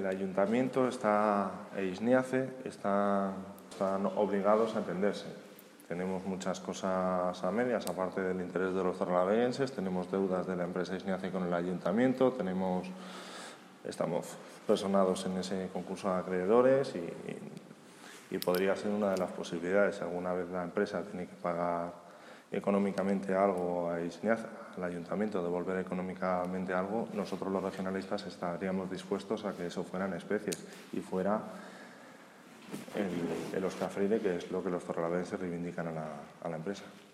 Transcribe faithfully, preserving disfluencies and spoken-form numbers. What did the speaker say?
ayuntamiento está, e ISNIACE están, están obligados a entenderse. Tenemos muchas cosas a medias, aparte del interés de los torrelaveenses, tenemos deudas de la empresa ISNIACE con el ayuntamiento, tenemos, estamos personados en ese concurso de acreedores y, y, y podría ser una de las posibilidades. Si alguna vez la empresa tiene que pagar económicamente algo a ISNIACE, al ayuntamiento, devolver económicamente algo, nosotros los regionalistas estaríamos dispuestos a que eso fuera en especies y fuera el, el Oscar Freire, que es lo que los torrelaveenses reivindican a la, a la empresa.